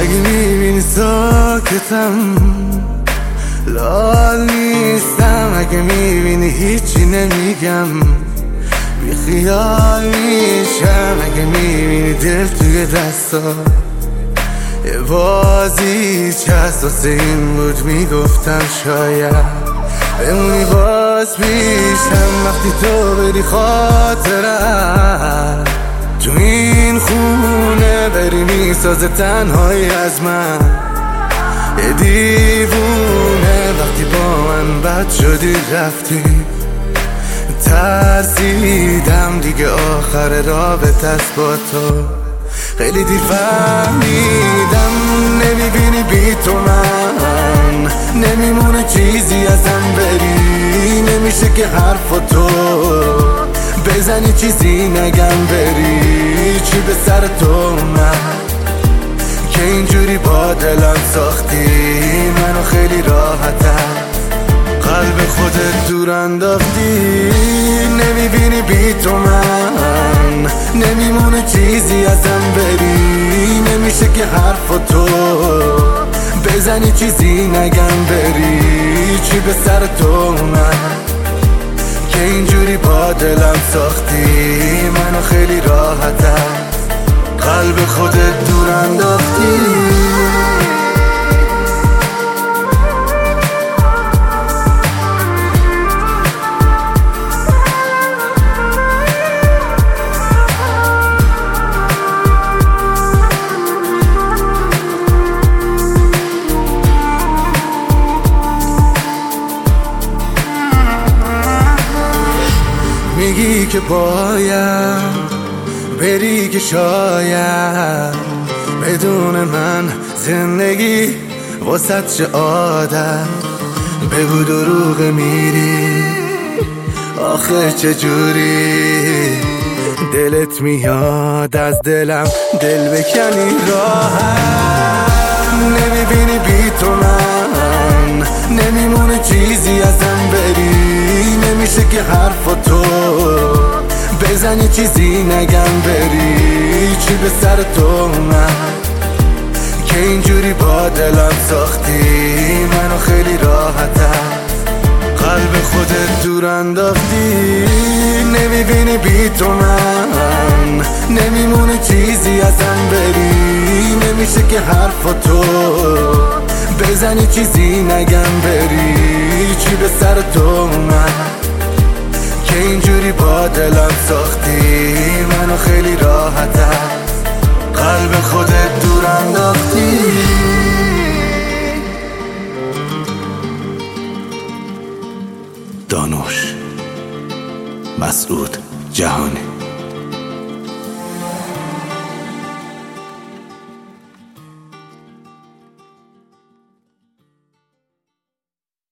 اگه میبینی ساکتم لال نیستم، اگه میبینی هیچی نمیگم بی خیال میشم، اگه میبینی دل توی دستا یه بازیچه هست واسه این بود میگفتم شاید بمونی باز پیشم وقتی تو بری خاطرم تو این خونه بری میسازه تنهایی از من یه دیوونه. وقتی با من بد شدی رفتی ترسیدم دیگه آخر رابطه است با تو، خیلی دیر فهمیدم نمیبینی بی تو من نمیمونه چیزی ازم بری، نمیشه که حرف تو بزنی چیزی نگم بری. چی به سر تو اومد که اینجوری با دلم ساختی منو خیلی راحتم قلب خودت دور انداختی، نمیبینی بی تو من نمیمونه چیزی ازم بری، نمیشه که حرف تو بزنی چیزی نگم بری. چی به سر تو اومد که اینجوری با دلم ساختی منو خیلی راحتم قلب خودت دور انداختی. میگی که باید بری که شاید بدون من زندگی واسه چه عادت، بگو دروغ میری آخه چجوری دلت میاد از دلم دل بکنی راحت، نمیبینی بی تو من نمیمونه چیزی ازم بری، نمیشه که حرف تو بزنی چیزی نگم بری. چی به سر تو اومد که اینجوری با دلم ساختی منو خیلی راحتم قلب خودت دور انداختی، نمیبینی بی تو من نمیمونه چیزی ازم بری، نمیشه که حرف تو بزنی چیزی نگم بری. چی به سر تو اومد که اینجوری با دلم ساختی منو خیلی راحتم قلب خودت دور انداختی. دانوش مسعود جهانی.